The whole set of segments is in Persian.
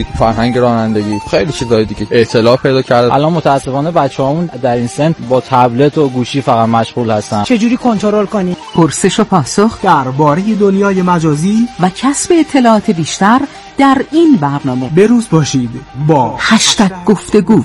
فرهنگ رانندگی، خیلی چیزای دیگه اطلاع پیدا کرد. الان متاسفانه بچه‌هامون در این سن با تبلت و گوشی فقط مشغول هستن. چجوری کنترل کنی؟ پرسش و پاسخ درباره دنیای مجازی و کسب اطلاعات بیشتر در این برنامه. بروز باشید با #گفتگو.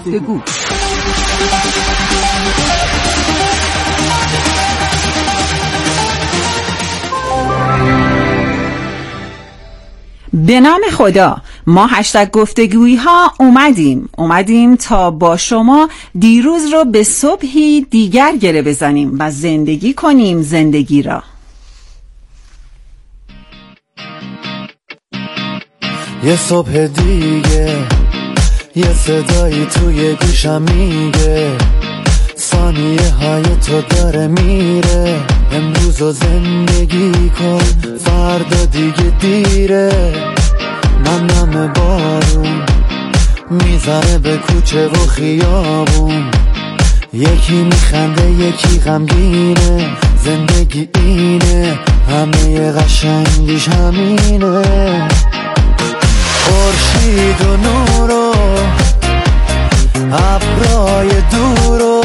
به نام خدا، ما #گفتگویی ها اومدیم تا با شما دیروز رو به صبحی دیگر گره بزنیم و زندگی کنیم زندگی را. یه صبح دیگه، یه صدایی توی گوشم میگه ثانیه های تو داره میره، امروز رو زندگی کن فردا دیگه دیره. نم بارون میزنه به کوچه و خیابون، یکی میخنده یکی غمگینه، زندگی اینه همه قشنگیش همینه. خورشید و نور و ابرای دور و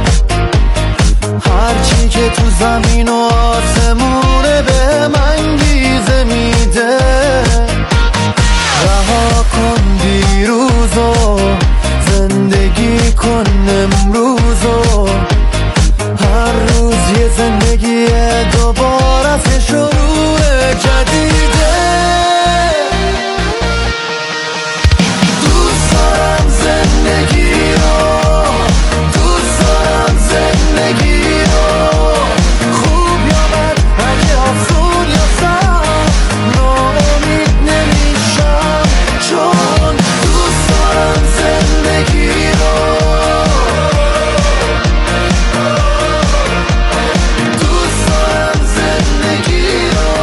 هرچی که تو زمین و آسمونه به من انگیزه میده. رها کن دیروزو، زندگی کن امروزو، هر روز یه زندگی دوباره از شروع جدیده. دوست دارم زندگی رو، دوست دارم زندگی رو، خوب یا بد، اگه افزون یا سر، ناامید نمیشم چون دوست دارم زندگی رو، دوست دارم زندگی رو.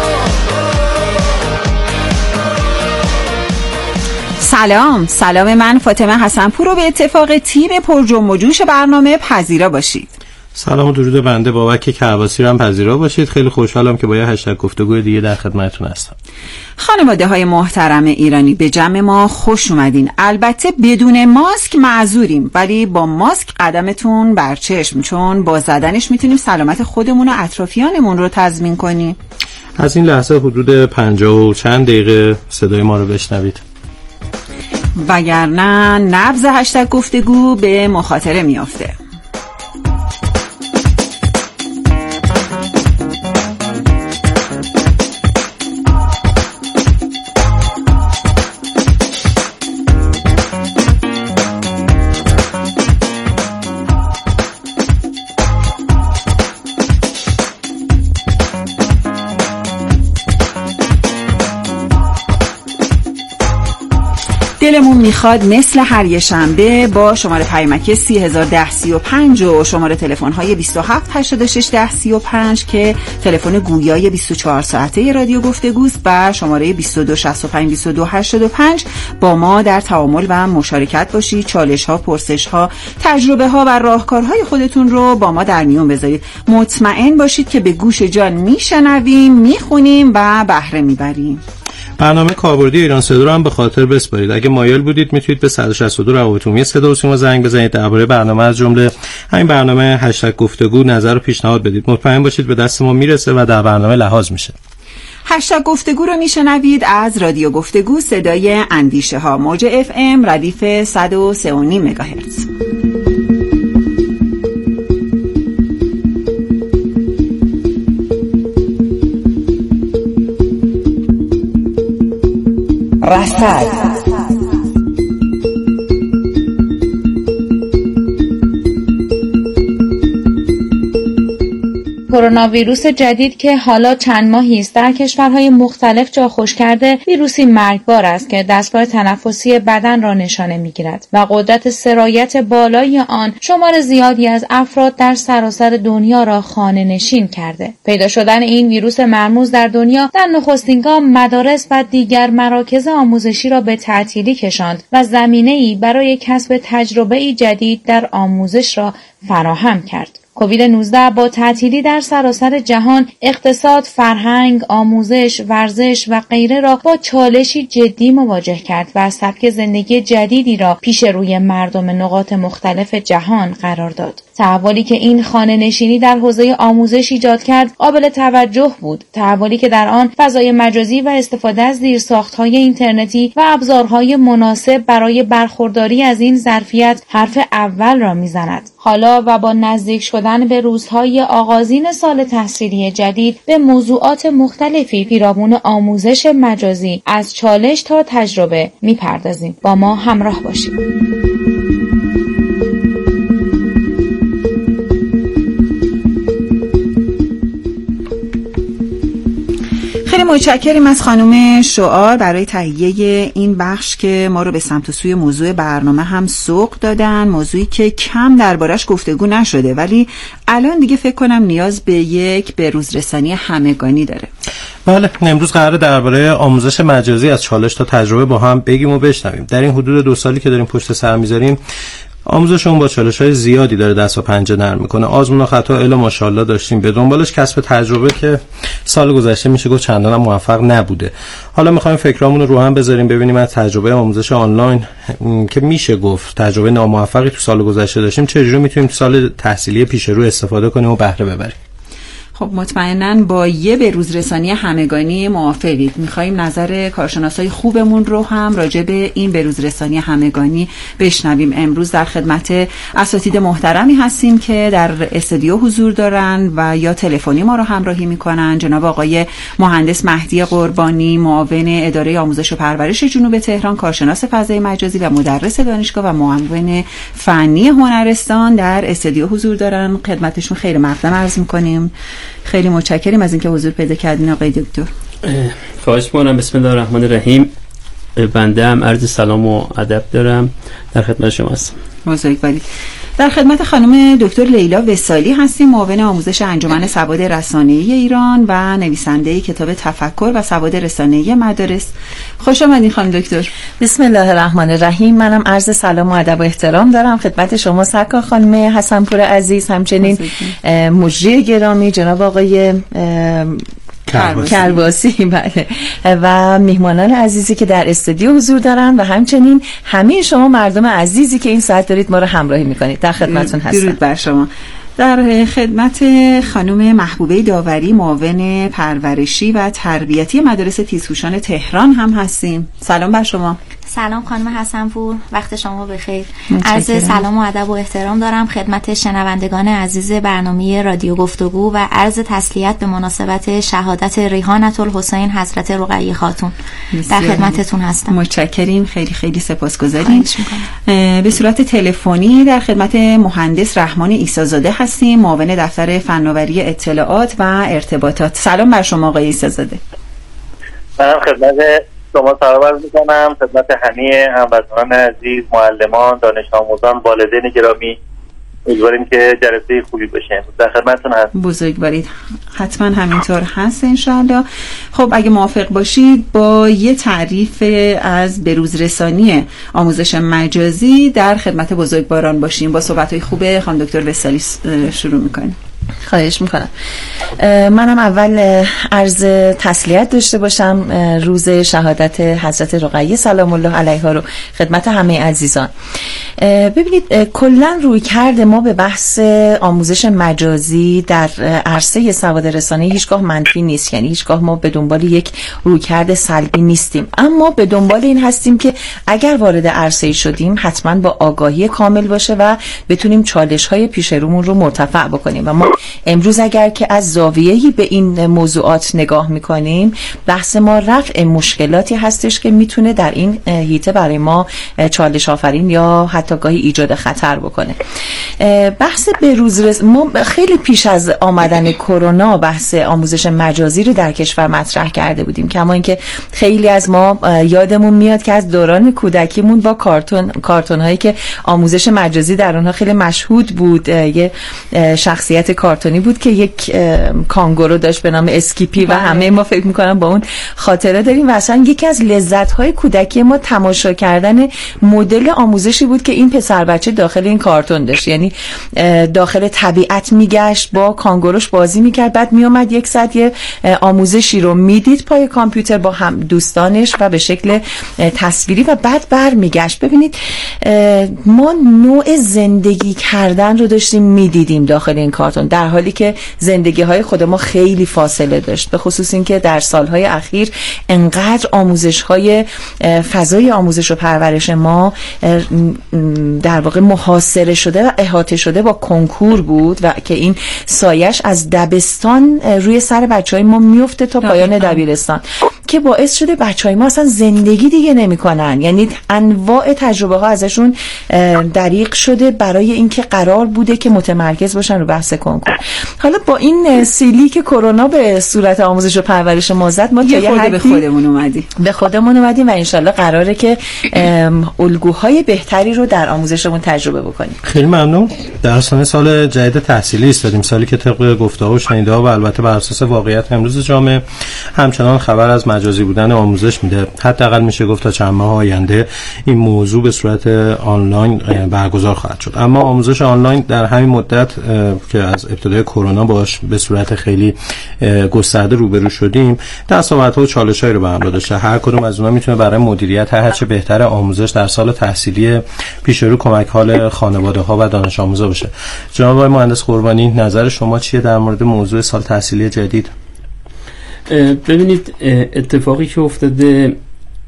سلام، من فاطمه حسن‌پور رو به اتفاق تیم پرجنب و جوش برنامه پذیرا باشید. سلام و درود بنده بابک کعباسی رو هم پذیرا باشید. خیلی خوشحالم که با یه #گفتگو دیگه در خدمتتون هستم. خانواده های محترم ایرانی، به جمع ما خوش اومدین. البته بدون ماسک معذوریم، ولی با ماسک قدمتون بر چشم، چون با زدنش میتونیم سلامت خودمون و اطرافیانمون رو تضمین کنیم. از این لحظه حدود 50 و چند دقیقه صدای ما رو بشنوید، وگرنه نبض #گفتگو به مخاطره میافته. دلمون میخواد مثل هر یه شنبه با شماره پیامکی 301035 و شماره تلفن‌های 27861035 که تلفن گویای 24 ساعته رادیو گفتگوست و شماره 22652285 با ما در تعامل و مشارکت باشید. چالش‌ها، پرسش‌ها، تجربه‌ها و راهکارهای خودتون رو با ما در میون بذارید. مطمئن باشید که به گوش جان میشنویم، میخونیم و بهره میبریم. برنامه کاربردی ایران صدا رو هم به خاطر بسپارید. اگه مایل بودید میتونید به 162 روابط عمومی صدا و سیما زنگ بزنید، درباره برنامه از جمله همین برنامه #گفتگو نظر و پیشنهاد بدید. مطمئن باشید به دست ما میرسه و در برنامه لحاظ میشه. #گفتگو رو میشنوید از رادیو گفتگو، صدای اندیشه ها، موج FM ردیف 103.5 مگاهرتز. رصد کرونا ویروس جدید که حالا چند ماهی است در کشورهای مختلف جا خوش کرده، ویروسی مرگبار است که دستگاه تنفسی بدن را نشانه می‌گیرد و قدرت سرایت بالای آن شمار زیادی از افراد در سراسر دنیا را خانه نشین کرده. پیدا شدن این ویروس مرموز در دنیا در نخستین گام مدارس و دیگر مراکز آموزشی را به تعطیلی کشاند و زمینه‌ای برای کسب تجربه‌ای جدید در آموزش را فراهم کرد. کووید 19 با تعطیلی در سراسر جهان اقتصاد، فرهنگ، آموزش، ورزش و غیره را با چالشی جدی مواجه کرد و سبک زندگی جدیدی را پیش روی مردم نقاط مختلف جهان قرار داد. تحولی که این خانه نشینی در حوزه آموزش ایجاد کرد قابل توجه بود. تحولی که در آن فضای مجازی و استفاده از زیرساخت‌های اینترنتی و ابزارهای مناسب برای برخورداری از این ظرفیت حرف اول را می‌زند. حالا و با نزدیک شدن به روزهای آغازین سال تحصیلی جدید به موضوعات مختلفی پیرامون آموزش مجازی از چالش تا تجربه می‌پردازیم. با ما همراه باشید. خیلی متشکریم از خانم شعار برای تهیه این بخش که ما رو به سمت و سوی موضوع برنامه هم سوق دادن. موضوعی که کم دربارش گفتگو نشده ولی الان دیگه فکر کنم نیاز به یک بروزرسانی همگانی داره. بله، امروز قراره درباره آموزش مجازی از چالش تا تجربه با هم بگیم و بشنویم. در این حدود 2 سالی که داریم پشت سر میذاریم آموزشون با چالش‌های زیادی داره دست و پنجه نرم میکنه. آزمون و خطا الا ماشاءالله داشتیم، به دنبالش کسب تجربه که سال گذشته میشه گفت چندان هم موفق نبوده. حالا میخوایم فکرامون رو هم بذاریم ببینیم از تجربه آموزش آنلاین که میشه گفت تجربه ناموفقی تو سال گذشته داشتیم چجوری میتونیم تو سال تحصیلی پیش رو استفاده کنیم و بهره ببریم. خب مطمئناً با یه بروزرسانی همگانی موافقید. می‌خوایم نظر کارشناسای خوبمون رو هم راجع به این بروزرسانی همگانی بشنویم. امروز در خدمت اساتید محترمی هستیم که در استودیو حضور دارن و یا تلفنی ما رو همراهی می‌کنن. جناب آقای مهندس مهدی قربانی، معاون اداره آموزش و پرورش جنوب تهران، کارشناس فضای مجازی و مدرس دانشگاه و معاون فنی هنرستان در استودیو حضور دارن. خدمتشون خیلی مقدم عرض می‌کنیم. خیلی متشکریم از اینکه حضور پیدا کردین آقای دکتر. خواهش می‌کنم. بسم الله الرحمن الرحیم. بنده هم عرض سلام و ادب دارم، در خدمت شما هستم. بزرگوارید. در خدمت خانم دکتر لیلا وصالی هستیم، معاون آموزش انجمن سواد رسانه‌ای ایران و نویسنده کتاب تفکر و سواد رسانه‌ای مدارس. خوش آمدین خانم دکتر. بسم الله الرحمن الرحیم. منم عرض سلام و ادب و احترام دارم خدمت شما سرکار خانم حسنپور عزیز، همچنین مجری گرامی جناب آقای کرباسی بله و میهمانان عزیزی که در استودیو حضور دارن و همچنین همه شما مردم عزیزی که این ساعت دارید ما رو همراهی میکنید. در خدمتتون هستم. درود بر شما. در خدمت خانم محبوبه داوری، معاون پرورشی و تربیتی مدارس تیزهوشان تهران هم هستیم. سلام بر شما. سلام خانم حسنپور، وقت شما بخیر. عرض سلام و ادب و احترام دارم خدمت شنوندگان عزیز برنامه رادیو گفتگو و عرض تسلیت به مناسبت شهادت ریحانة الحسین حضرت رقیه خاتون. در خدمتتون هستم. متشکریم، خیلی خیلی سپاسگزاریم. به صورت تلفنی در خدمت مهندس رحمان عیسی‌زاده هستیم، معاون دفتر فناوری اطلاعات و ارتباطات. سلام بر شما آقای عیسی‌زاده. منم خدمت شما سلام عرض می‌کنم، خدمت همه هموطنان عزیز، معلمان، دانش آموزان، والدین گرامی. امیدواریم که جلسه خوبی بشه. در خدمتتون هستم. بزرگوارید. حتما همینطور هست انشاءالله. خب اگه موافق باشید با یه تعریف از بروزرسانی آموزش مجازی در خدمت بزرگواران باشیم. با صحبت‌های خوب خانم دکتر وصالی شروع می‌کنیم. خواهش میکنم. منم اول عرض تسلیت داشته باشم روز شهادت حضرت رقیه سلام الله علیها رو خدمت همه عزیزان. ببینید کلا رویکرد ما به بحث آموزش مجازی در عرصه سواد رسانه‌ای هیچگاه منفی نیست، یعنی هیچگاه ما به دنبال یک رویکرد سلبی نیستیم، اما به دنبال این هستیم که اگر وارد عرصه‌ای شدیم حتما با آگاهی کامل باشه و بتونیم چالش‌های پیش رومون رو مرتفع بکنیم. و ما امروز اگر که از زاویه‌ای به این موضوعات نگاه می‌کنیم، بحث ما رفع مشکلاتی هستش که میتونه در این حیطه برای ما چالش آفرین یا حتی گاهی ایجاد خطر بکنه. بحث بروز ما خیلی پیش از آمدن کرونا بحث آموزش مجازی رو در کشور مطرح کرده بودیم، کما اینکه خیلی از ما یادمون میاد که از دوران کودکیمون با کارتون هایی که آموزش مجازی در اونها خیلی مشهود بود، یه شخصیت کارتونی بود که یک کانگورو داشت به نام اسکیپی و همه ما فکر میکنم با اون خاطره داریم و اصلا یکی از لذت‌های کودکی ما تماشا کردن مدل آموزشی بود که این پسر بچه داخل این کارتون داشت. یعنی داخل طبیعت میگشت، با کانگوروش بازی میکرد، بعد میومد یک ساعت یه آموزشی رو میدید پای کامپیوتر با هم دوستانش و به شکل تصویری و بعد برمیگشت. ببینید ما نوع زندگی کردن رو داشتیم میدیدیم داخل این کارتون، در حالی که زندگی های خود ما خیلی فاصله داشت، به خصوص این که در سالهای اخیر انقدر آموزش های فضای آموزش و پرورش ما در واقع محاصره شده و احاطه شده با کنکور بود و که این سایش از دبستان روی سر بچهای ما میفته تا پایان دبیرستان، که باعث شده بچهای ما اصلا زندگی دیگه نمیکنن. یعنی انواع تجربه ها ازشون دریغ شده برای اینکه قرار بوده که متمرکز باشن رو بحث کنکور. حالا با این سیلی که کرونا به صورت آموزش و پرورش ما زد، ما یه خورده به خودمون اومدیم و انشالله قراره که الگوهای بهتری رو در آموزشمون تجربه بکنیم. خیلی ممنون. در سال جدید تحصیلی ایستادیم، سالی که طبق گفته‌ها و شنیده‌ها و البته بر اساس واقعیت امروز جامعه همچنان خبر از مجازی بودن آموزش میده. حداقل میشه گفت تا چند ماه آینده این موضوع به صورت آنلاین برگزار خواهد شد. اما آموزش آنلاین در همین مدت که از ابتدای کرونا باش به صورت خیلی گسترده روبرو شدیم، دستاوردها و چالش‌هایی رو به همراه داشته. هر کدوم از اونها میتونه برای مدیریت هرچه بهتر آموزش در سال تحصیلی پیش رو کمک حال خانواده‌ها و دانش آموزا بشه. جناب آقای مهندس قربانی، نظر شما چیه در مورد موضوع سال تحصیلی جدید؟ ببینید، اتفاقی که افتاده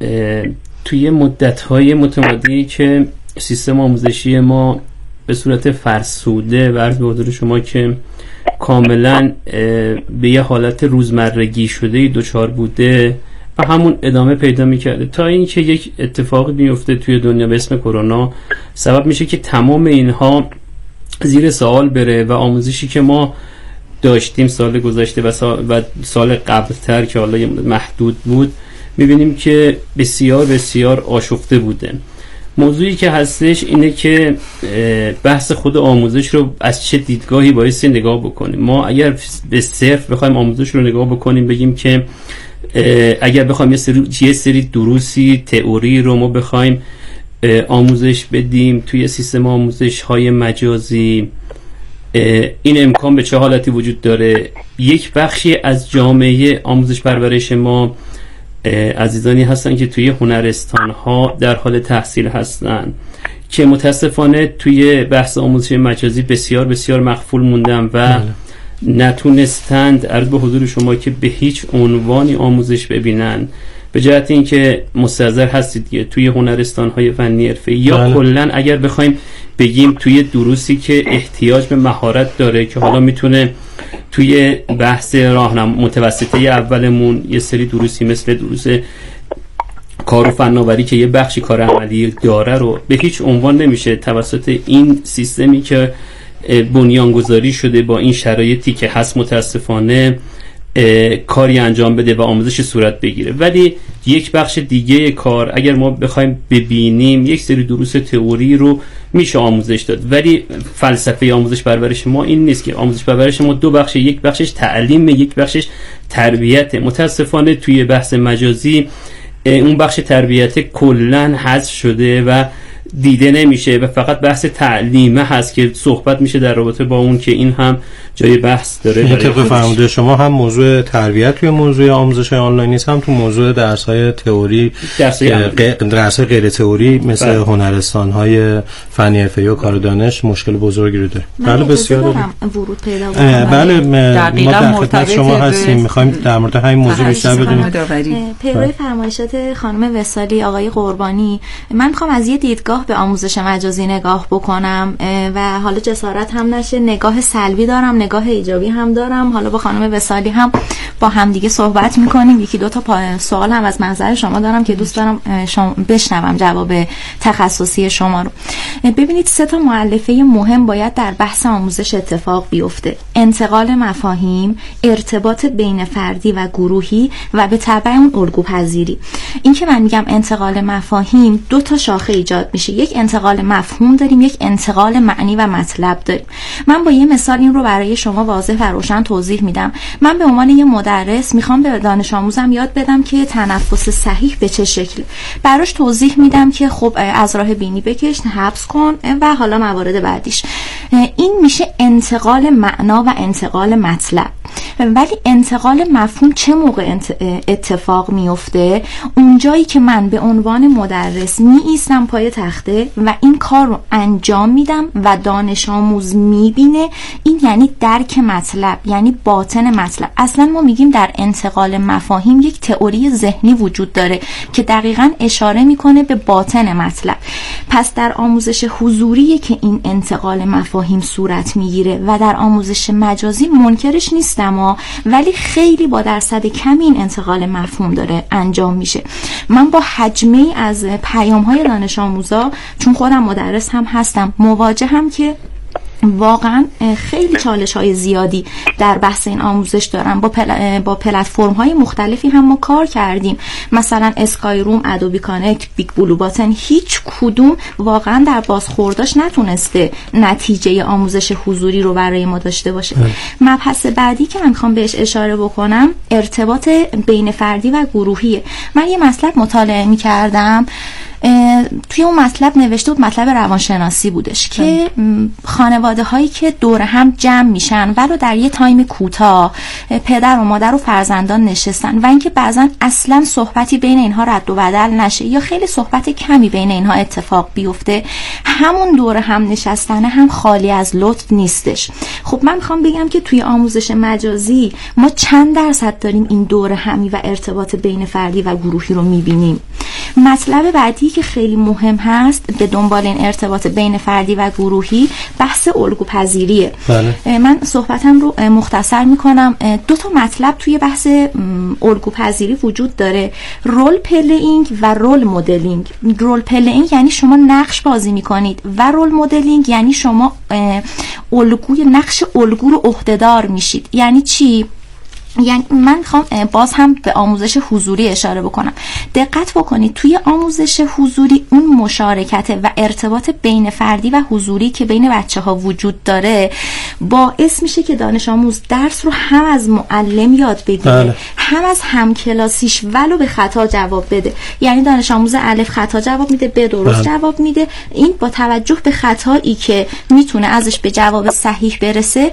توی مدت‌های متمادی که سیستم آموزشی ما به صورت فرسوده و عرض به حضور شما که کاملا به یه حالت روزمرگی شده دچار بوده و همون ادامه پیدا می‌کرده تا اینکه یک اتفاقی بیفته توی دنیا به اسم کرونا، سبب میشه که تمام اینها زیر سوال بره و آموزشی که ما داشتیم سال گذشته و سال قبلتر که حالا محدود بود، میبینیم که بسیار بسیار آشفته بوده. موضوعی که هستش اینه که بحث خود آموزش رو از چه دیدگاهی بایستی نگاه بکنیم. ما اگر به صرف بخوایم آموزش رو نگاه بکنیم، بگیم که اگر بخوایم یه سری دروسی تئوری رو ما بخوایم آموزش بدیم توی سیستم آموزش های مجازی، این امکان به چه حالتی وجود داره؟ یک بخشی از جامعه آموزش پرورش ما عزیزانی هستن که توی هنرستان ها در حال تحصیل هستن که متاسفانه توی بحث آموزش مجازی بسیار بسیار مغفول موندن و نتونستند عرض به حضور شما که به هیچ عنوانی آموزش ببینن، به جهت اینکه مستحضر هستید که توی هنرستان های فنی حرفه‌ای یا کلا اگر بخوایم بگیم توی دروسی که احتیاج به مهارت داره که حالا میتونه توی بحث راهنمایی متوسطه اولمون یه سری دروسی مثل دروس کار و فناوری که یه بخشی کار عملی داره رو به هیچ عنوان نمیشه توسط این سیستمی که بنیانگذاری شده با این شرایطی که هست متاسفانه کاری انجام بده و آموزش صورت بگیره. ولی یک بخش دیگه کار اگر ما بخوایم ببینیم، یک سری دروس تئوری رو میشه آموزش داد، ولی فلسفه آموزش پرورش ما این نیست که آموزش پرورش ما دو بخش، یک بخشش تعلیم، یک بخشش تربیت. متاسفانه توی بحث مجازی اون بخش تربیت کلن حذف شده و دیده نمیشه و فقط بحث تعلیمه هست که صحبت میشه در رابطه با اون که این هم جای بحث داره. طبق فرموده شما هم موضوع تربیت توی موضوع آموزش آنلاین نیست، هم تو موضوع درس‌های تئوری، درس‌های غیر تئوری مثل هنرستان‌های فنی حرفه‌ای و کار دانش مشکل بزرگی رو داره. بله بسیار ورود پیدا کنم. بله ما در خدمت شما هستیم، می‌خوایم در مورد همین موضوع بیشتر بدونیم. پیرو فرمایشات خانم وصالی، آقای قربانی، من می‌خوام از یه دیدگاه به آموزش مجازی نگاه بکنم و حالا جسارت هم نشه، نگاه سلبی دارم، نگاه ایجابی هم دارم. حالا با خانم وصالی هم با هم دیگه صحبت میکنیم. یکی دو تا سوال هم از منظر شما دارم که دوست دارم بشنوم جواب تخصصی شما رو. ببینید، 3 تا مؤلفه مهم باید در بحث آموزش اتفاق بیفته: انتقال مفاهیم، ارتباط بین فردی و گروهی و به تبع اون الگوپذیری. این که من میگم انتقال مفاهیم، 2 تا شاخه ایجاد میشه. میشه. یک انتقال مفهوم داریم، یک انتقال معنی و مطلب داریم. من با یه مثال این رو برای شما واضح و روشن توضیح میدم. من به عنوان یه مدرس میخوام به دانش آموزم یاد بدم که تنفس صحیح به چه شکل. براش توضیح میدم که خب از راه بینی بکش، حبس کن و حالا موارد بعدیش. این میشه انتقال معنا و انتقال مطلب. ولی انتقال مفهوم چه موقع اتفاق میفته؟ اونجایی که من به عنوان مدرس می ایستم پای تخته و این کار رو انجام میدم و دانش آموز میبینه. این یعنی درک مطلب، یعنی باطن مطلب. اصلا ما میگیم در انتقال مفاهیم یک تئوری ذهنی وجود داره که دقیقاً اشاره میکنه به باطن مطلب. پس در آموزش حضوری که این انتقال مفاهیم صورت میگیره و در آموزش مجازی منکرش نیستم، ولی خیلی با درصد کمی این انتقال مفهوم داره انجام میشه. من با حجمه از پیام‌های دانش آموزا، چون خودم مدرس هم هستم، مواجهم که واقعا خیلی چالش‌های زیادی در بحث این آموزش دارم. با پلتفرم‌های مختلفی هم ما کار کردیم، مثلا اسکای روم، ادوبی کانکت، بیگ بلو باتن. هیچ کدوم واقعا در بازخورداش نتونسته نتیجه آموزش حضوری رو برای ما داشته باشه. مبحث بعدی که من میخوام بهش اشاره بکنم ارتباط بین فردی و گروهیه. من یه مطلب مطالعه می‌کردم، توی اون مطلب نوشته بود، مطلب روانشناسی بودش که خانواده هایی که دور هم جمع میشن ولو در یه تایم کوتاه پدر و مادر و فرزندان نشستن و اینکه بعضا اصلا صحبتی بین اینها رد و بدل نشه یا خیلی صحبت کمی بین اینها اتفاق بیفته، همون دور هم نشستن هم خالی از لطف نیستش. خب من میخوام بگم که توی آموزش مجازی ما چند درصد داریم این دور همی و ارتباط بین فردی و گروهی رو میبینیم. مطلب بعدی که خیلی مهم هست به دنبال این ارتباط بین فردی و گروهی، بحث الگوپذیریه. بله. من صحبتم رو مختصر میکنم. دو تا مطلب توی بحث الگوپذیری وجود داره، رول پلینگ و رول مدلینگ. رول پلینگ یعنی شما نقش بازی میکنید و رول مدلینگ یعنی شما نقش الگو رو عهده‌دار میشید. یعنی چی؟ یعنی من میخوام باز هم به آموزش حضوری اشاره بکنم. دقت بکنید توی آموزش حضوری اون مشارکت و ارتباط بین فردی و حضوری که بین بچه‌ها وجود داره باعث میشه که دانش آموز درس رو هم از معلم یاد بگیره، هم از همکلاسیش ولو به خطا جواب بده. یعنی دانش آموز الف خطا جواب میده، به درست جواب میده. این با توجه به خطایی که میتونه ازش به جواب صحیح برسه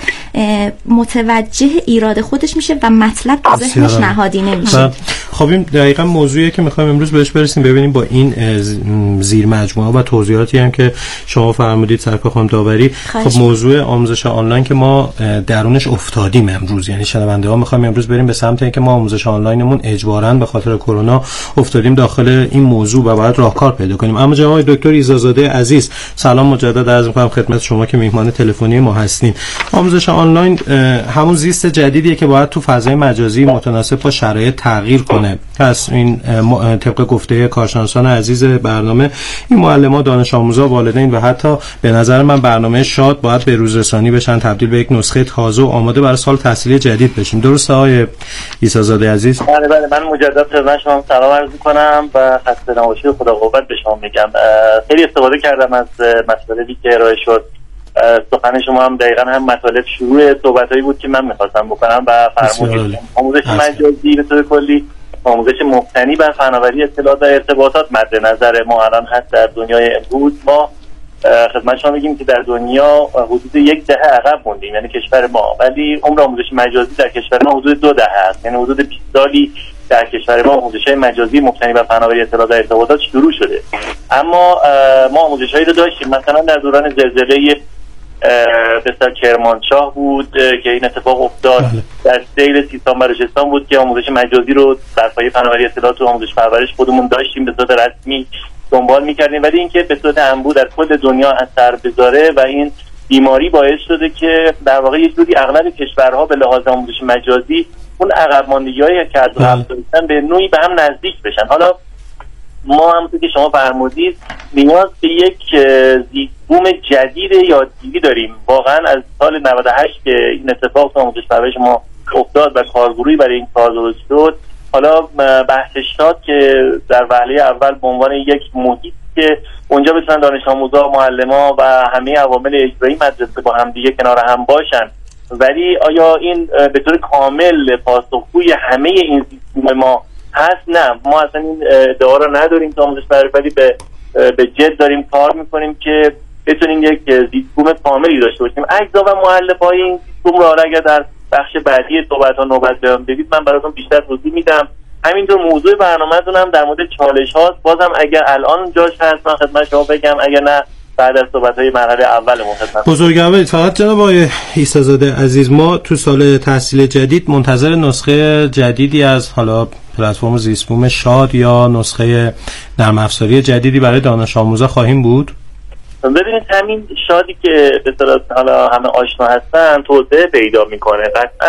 متوجه ایراد خودش میشه و مطلب تو ذهنش نهادی نمیشه. خب این دقیقاً موضوعیه که میخوایم امروز بهش برسیم. ببینیم با این زیر مجموعه و توضیحاتی هم که شما فرمودید سرکار خانم داوری، خب موضوع آموزش آنلاین که ما درونش افتادیم امروز، یعنی شنونده ها میخوایم امروز بریم به سمت اینکه ما آموزش آنلاینمون اجباراً به خاطر کرونا افتادیم داخل این موضوع و باید راهکار پیدا کنیم. اما جناب دکتر ایزازاده عزیز، سلام مجدد عرض می‌کنم خدمت شما که میهمان تلفنی ما هستین. آموزش آنلاین همون زیست جدیدیه که باید تو فضای مجازی متناسب با شرایط تغییر کنه. پس این طبق گفته کارشناسان عزیز برنامه، این معلمان، دانش آموزا، والدین و حتی به نظر من برنامه شاد باید به روزرسانی بشن، تبدیل به یک نسخه تازه و آماده برای سال تحصیلی جدید بشیم. درسته آقای عیسی‌زاده عزیز؟ بله من مجدد خدمت شما سلام عرض می‌کنم و خسته نباشید و خدا قوت به شما میگم. خیلی استفاده کردم از مطالبی که ارائه شد. سخن شما هم دقیقاً هم مطالب شروع صحبتایی بود که من می‌خواستم بکنم و فرمودید آموزش مجازی به طور کلی آموزش مبتنی بر فناوری اطلاعات و ارتباطات مد نظر ما الان هست. در دنیای امروز ما خدمت شما میگیم که در دنیا حدود 1 دهه عقب موندیم، یعنی کشور ما، ولی عمر آموزش مجازی در کشور ما حدود 2 دهه است، یعنی حدود 20 سالی در کشور ما آموزش‌های مجازی مبتنی بر فناوری اطلاعات و ارتباطات شروع شده. اما ما آموزش‌هایی رو داشتیم، مثلا در دوران زلزله بسیار کرمانشاه بود که این اتفاق افتاد. در سیل سیستان بلوچستان بود که آموزش مجازی رو در پایه فناوری اطلاعات و آموزش پرورش خودمون داشتیم، به صورت رسمی دنبال می‌کردیم، ولی اینکه به صورت انبوه در کل دنیا اثر بذاره و این بیماری باعث شده که در واقع یه جوری اغلب کشورها به لحاظ آموزش مجازی اون عقب ماندگی‌هایی که از قبل داشتن به نوعی به هم نزدیک بشن. حالا ما همونطور که شما فرمودید نیاز به یک زیست‌بوم جدید یادگیری داریم. واقعا از سال 98 که این اتفاق تو آموزش پرورش ما افتاد و کارگروهی برای این کار درست شد، حالا بحث شاد که در وهله اول به عنوان یک محیط که اونجا بتونن دانش آموزا، معلما و همه عوامل اجرایی مدرسه با هم دیگه کنار هم باشن، ولی آیا این به طور کامل پاسخگوی همه این سیستم ما هست؟ نه، ما اصلا این ادعا را نداریم تا آموزش پروری، ولی به جد داریم کار میکنیم که بتونیم یک سیستم کاملی داشته باشیم. اجزا و مؤلفه‌های این سیستم را اگر در بخش بعدی صحبت ها نوبت بدید من براتون بیشتر توضیح میدم. همینطور موضوع برنامه‌تون هم در مورد چالش هاست، بازم اگر الان جاش هست من خدمت شما بگم، اگر نه بعد از صحبت‌های مرحله اول خدمت. بزرگوارید، فقط جناب آقای عیسی‌زاده عزیز، ما تو سال تحصیل جدید منتظر نسخه جدیدی از حالا پلتفرم زیست‌بوم شاد یا نسخه نرم افزاری جدیدی برای دانش آموزا خواهیم بود؟ ببینید همین شادی که به اصطلاح حالا همه آشنا هستن توسعه پیدا میکنه قطعاً.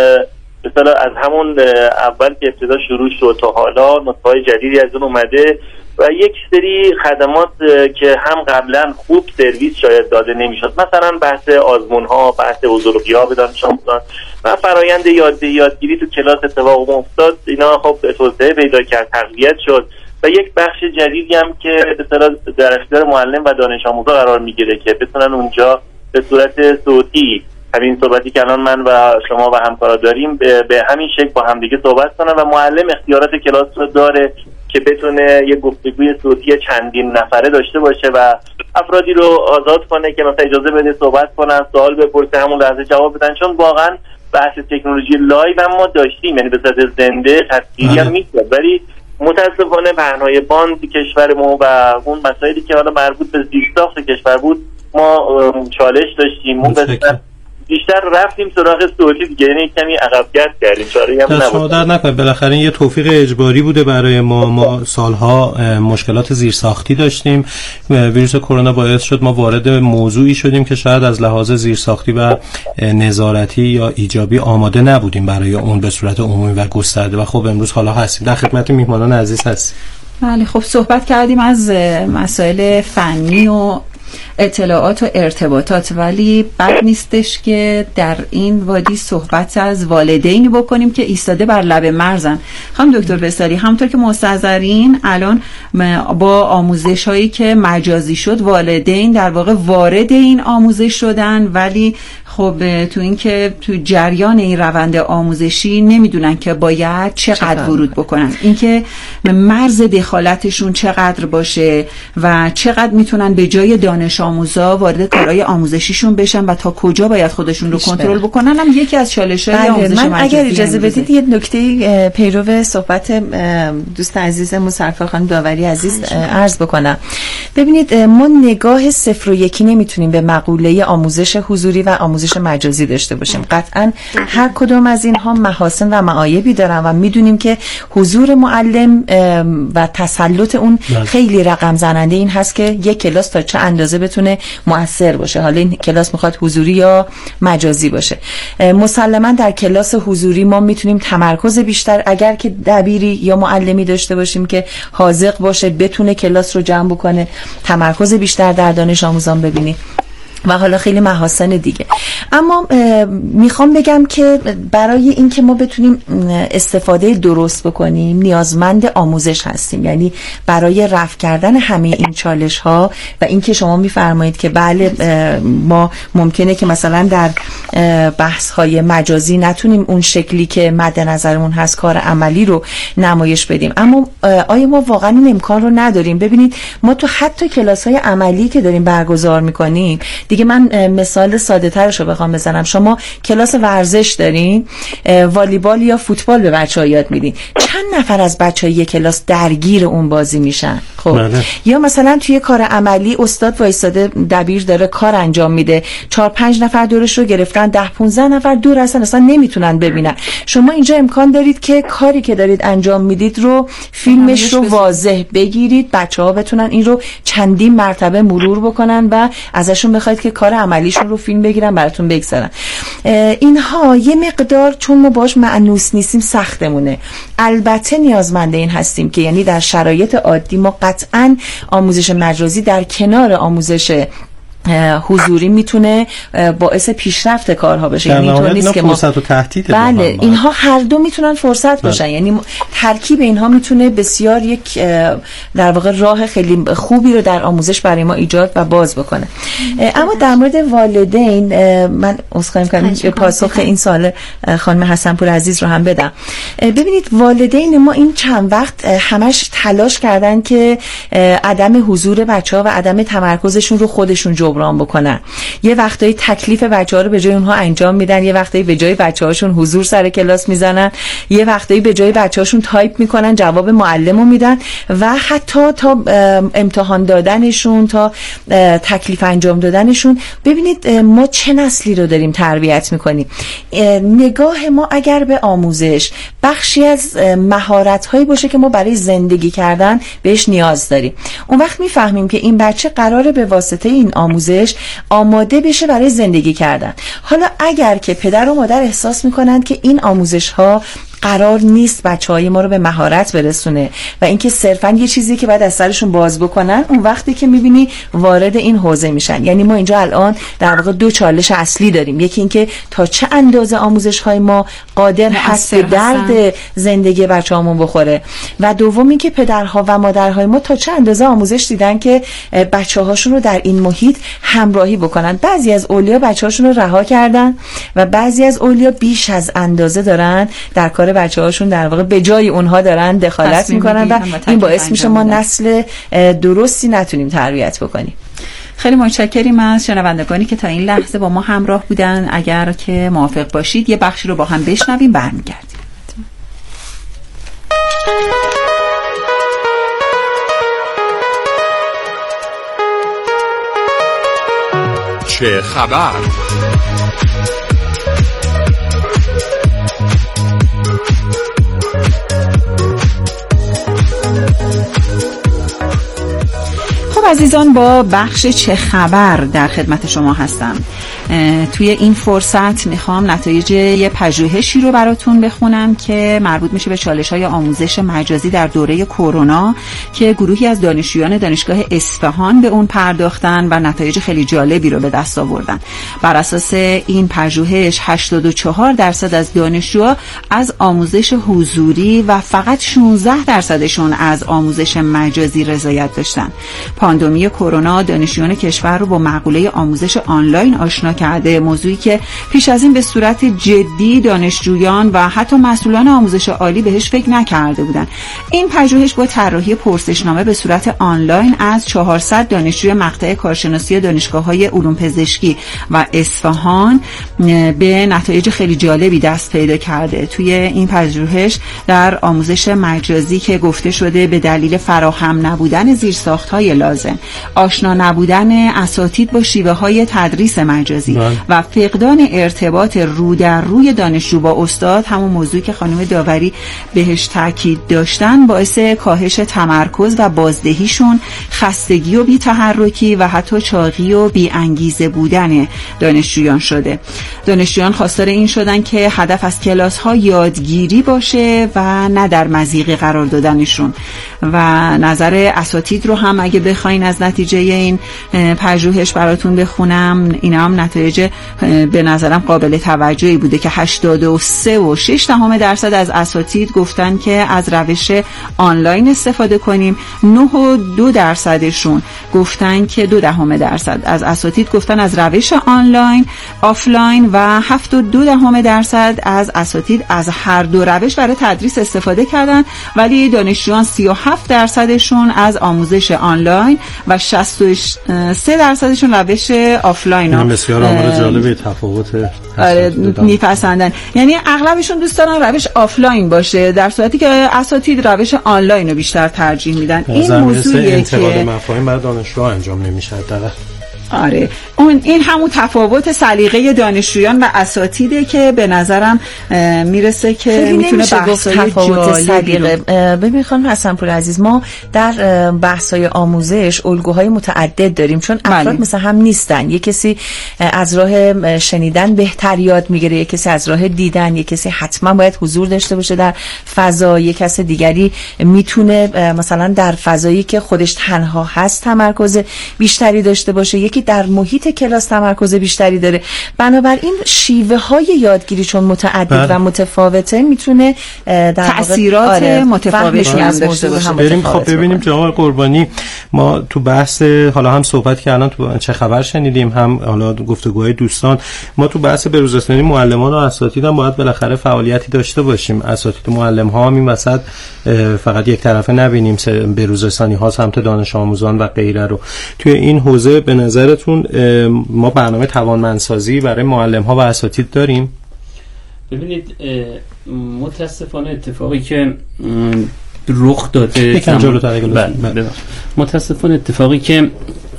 به اصطلاح از همون اول که ابتدا شروع شد تا حالا نسخه‌های جدیدی از اون اومده و یک سری خدمات که هم قبلا خوب سرویس شاید داده نمیشد، مثلا بحث آزمون ها، بحث حضور و غیاب دانش آموزان و فرایند یادگیری تو کلاس اتفاق افتاد، اینا خب توسعه پیدا کرد، تقویت شد و یک بخش جدیدی هم که به اصطلاح در اختیار معلم و دانش آموزا قرار میگیره که بتونن اونجا به صورت صوتی همین صحبتی که الان من و شما و همکارا داریم به همین شکل با همدیگه صحبت کنن و معلم اختیارات کلاس رو داره که بتونه یه گفتگوی صوتی چندین نفره داشته باشه و افرادی رو آزاد کنه که مثلا اجازه بده صحبت کنن، سوال بپرسه، همون لحظه جواب بدن. چون واقعا بحث تکنولوژی لایو هم ما داشتیم، یعنی به صورت زنده تصویری هم میشد، ولی متاسفانه پهنای باند کشور ما و اون مسائلی که حالا مربوط به زیرساخت کشور بود ما چالش داشتیم. بیشتر رفتیم سراغ صوتی دیگه، یعنی کمی عقب‌گرد کردیم، چاره‌ای هم نبود. شما در نکنه، بالاخره این یه توفیق اجباری بوده برای ما سالها مشکلات زیرساختی داشتیم. ویروس کرونا باعث شد ما وارد موضوعی شدیم که شاید از لحاظ زیرساختی و نظارتی یا ایجابی آماده نبودیم برای اون به صورت عمومی و گسترده و خب امروز حالا هستیم. در خدمت میهمانان عزیز هستیم. بله، خب صحبت کردیم از مسائل فنی و اطلاعات و ارتباطات، ولی بد نیستش که در این وادی صحبت از والدین بکنیم که ایستاده بر لب مرزن. خانم دکتر بستاری، همونطور که مستحضرین الان با آموزش هایی که مجازی شد والدین در واقع وارد این آموزش شدن، ولی خب تو این که تو جریان این روند آموزشی نمیدونن که باید چقدر ورود بکنن، اینکه مرز دخالتشون چقدر باشه و چقدر میتونن به جای دانش آموزا وارد کارهای آموزشیشون بشن و تا کجا باید خودشون رو کنترل بکنن هم یکی از چالش‌های آموزش مجازی. من اگر اجازه بدید یه نکته پیرو صحبت دوست عزیزمون سرکار خانم داوری عزیز عرض بکنم. ببینید ما نگاه صفر و یکی نمیتونیم به مقوله آموزش حضوری و آموزش مجازی داشته باشیم. قطعاً هر کدوم از اینها محاسن و معایبی دارن و میدونیم که حضور معلم و تسلط اون خیلی رقم زننده این هست که یک کلاس تا چه اندازه بتونه مؤثر باشه، حالا این کلاس میخواد حضوری یا مجازی باشه. مسلماً در کلاس حضوری ما میتونیم تمرکز بیشتر، اگر که دبیری یا معلمی داشته باشیم که حاذق باشه بتونه کلاس رو جمع بکنه، تمرکز بیشتر در دانش آموزان ببینیم و حالا خیلی محاسن دیگه. اما میخوام بگم که برای اینکه ما بتونیم استفاده درست بکنیم نیازمند آموزش هستیم، یعنی برای رفع کردن همه این چالش ها و اینکه شما میفرمایید که بله ما ممکنه که مثلا در بحث های مجازی نتونیم اون شکلی که مد نظرمون هست کار عملی رو نمایش بدیم، اما آیا ما واقعا این امکان رو نداریم؟ ببینید ما تو حتی کلاس های عملی که داریم برگزار میکنیم دیگه، من مثال ساده ترش رو بخوام بزنم، شما کلاس ورزش دارین، والیبال یا فوتبال به بچه‌ها یاد میدین، چند نفر از بچه‌های یک کلاس درگیر اون بازی میشن؟ خب یا مثلا توی کار عملی استاد وایساده، دبیر داره کار انجام میده، 4-5 نفر دورش رو گرفتن، 10-15 نفر دور هستن اصلا نمیتونن ببینن. شما اینجا امکان دارید که کاری که دارید انجام میدید رو فیلمش رو واضح بگیرید، بچه‌ها بتونن این رو چندین مرتبه مرور بکنن و ازشون بخواید که کار عملیشون رو فیلم بگیرن براتون بگذارن. اینها یه مقدار چون ما باش مأنوس نیستیم سختمونه. البته نیازمند این هستیم که یعنی در شرایط عادی ما قطعاً آموزش مجازی در کنار آموزش حضوری میتونه باعث پیشرفت کارها بشه. یعنی اینطور نیست که ما فرصت و تهدید بله اینها هر دو میتونن فرصت باشن. یعنی ترکیب اینها میتونه بسیار یک در واقع راه خیلی خوبی رو در آموزش برای ما ایجاد و باز بکنه. اما در مورد والدین من عذرخواهی می‌کنم پاسخ این سوال خانم حسنپور عزیز رو هم بدم. ببینید والدین ما این چند وقت همش تلاش کردن که عدم حضور بچه‌ها و عدم تمرکزشون رو خودشون جبران بکنن. یه وقتایی تکلیف بچه‌ها رو به جای اونها انجام میدن، یه وقتایی به جای بچه‌هاشون حضور سر کلاس میزنن، یه وقتایی به جای بچه‌هاشون تایپ میکنن جواب معلمو میدن و حتی تا امتحان دادنشون تا تکلیف انجام دادنشون. ببینید ما چه نسلی رو داریم تربیت میکنیم. نگاه ما اگر به آموزش بخشی از مهارت‌هایی باشه که ما برای زندگی کردن بهش نیاز داریم، اون وقت میفهمیم که این بچه قراره به واسطه این آموزش آماده بشه برای زندگی کردن. حالا اگر که پدر و مادر احساس میکنند که این آموزش ها قرار نیست بچه‌های ما رو به مهارت برسونه و اینکه صرفاً یه چیزی که بعد از سرشون باز بکنن، اون وقتی که می‌بینی وارد این حوزه میشن. یعنی ما اینجا الان در واقع دو چالش اصلی داریم. یکی اینکه تا چه اندازه آموزش‌های ما قادر هست به درد زندگی بچه‌هامون بخوره و دوم اینکه پدرها و مادرهای ما تا چه اندازه آموزش دیدن که بچه‌هاشون رو در این محیط همراهی بکنن. بعضی از اولیا بچه‌هاشون رو رها کردن و بعضی از اولیا بیش از اندازه دارن در کار بچه‌هاشون در واقع به جای اونها دارن دخالت میکنن و این باعث میشه ما نسل درستی نتونیم تربیت بکنیم. خیلی متشکریم از شنوندگانی که تا این لحظه با ما همراه بودن. اگر که موافق باشید یه بخشی رو با هم بشنویم، برمیگردیم. چه خبر؟ عزیزان، با بخش چه خبر در خدمت شما هستم. توی این فرصت میخوام نتایج یه پژوهشی رو براتون بخونم که مربوط میشه به چالش‌های آموزش مجازی در دوره کرونا که گروهی از دانشجویان دانشگاه اصفهان به اون پرداختن و نتایج خیلی جالبی رو به دست آوردن. بر اساس این پژوهش 84% از دانشجوها از آموزش حضوری و فقط 16%شون از آموزش مجازی رضایت داشتن. پاندمی کرونا دانشجویان کشور رو با مقوله آموزش آنلاین آشنا کرده، موضوعی که پیش از این به صورت جدی دانشجویان و حتی مسئولان آموزش عالی بهش فکر نکرده بودند. این پژوهش با طراحی پرسشنامه به صورت آنلاین از 400 دانشجوی مقطع کارشناسی دانشگاه‌های علوم پزشکی و اصفهان به نتایج خیلی جالبی دست پیدا کرده. توی این پژوهش در آموزش مجازی که گفته شده به دلیل فراهم نبودن زیرساخت‌های لازم، آشنا نبودن اساتید با شیوه‌های تدریس مجازی و فقدان ارتباط رو در روی دانشجو با استاد، همون موضوعی که خانم داوری بهش تاکید داشتن، باعث کاهش تمرکز و بازدهیشون، خستگی و بی‌تحرکی و حتی چاقی و بی‌انگیزه بودن دانشجویان شده. دانشجویان خواستار این شدن که هدف از کلاس‌ها یادگیری باشه و نه در مضیقه قرار دادنشون. و نظر اساتید رو هم اگه بخواین از نتیجه این پژوهش براتون بخونم، اینا هم نتایج به نظرم قابل توجهی بوده که 83.6% از اساتید گفتن که از روش آنلاین استفاده کنیم، 9.2%شون گفتن که 0.2% از اساتید گفتن از روش آنلاین آفلاین و 7.2% از اساتید از هر دو روش برای تدریس استفاده کردن، ولی دانشجویان 37%شون از آموزش آنلاین و 63%شون روش آفلاین. این بسیار آمار جالبی تفاوت میپسندن. یعنی اغلبشون دوست دارن روش آفلاین باشه، در صورتی که اساتید روش آنلاین رو بیشتر ترجیح میدن. این موضوعیه که انتقال مفاهیم برای دانشجو انجام نمیشه. آره، این همون تفاوت سلیقه دانشجویان و اساتیده که به نظرم میرسه که میتونه بحث‌های جالبی رو. ببین خانم حسنپور عزیز، ما در بحث‌های آموزش الگوهای متعدد داریم، چون افراد مثل هم نیستن. یک کسی از راه شنیدن بهتر یاد میگیره، یک کسی از راه دیدن، یک کسی حتما باید حضور داشته باشه در فضا، یک کس دیگری میتونه مثلا در فضایی که خودش تنها هست تمرکز بیشتری داشته باشه، یکی در محیط کلاس تمرکز بیشتری داره. بنابراین شیوه های یادگیری چون متعدد و متفاوته میتونه در تأثیرات متفاوتی هم داشته باشه. بریم خب ببینیم جناب قربانی، ما تو بحث حالا هم صحبت که الان تو چه خبر شنیدیم، هم حالا گفتگوهای دوستان، ما تو بحث بروزرسانی معلمان و اساتید هم باید بالاخره فعالیتی داشته باشیم. اساتید و معلم ها هم این وسط فقط یک طرفه نبینیم، بروزرسانی ها سمت دانش آموزان و غیره رو. توی این حوزه به نظرتون ما برنامه توانمندسازی برای معلم ها و اساتید داریم؟ ببینید متاسفانه اتفاقی که رخ داده متاسفانه اتفاقی که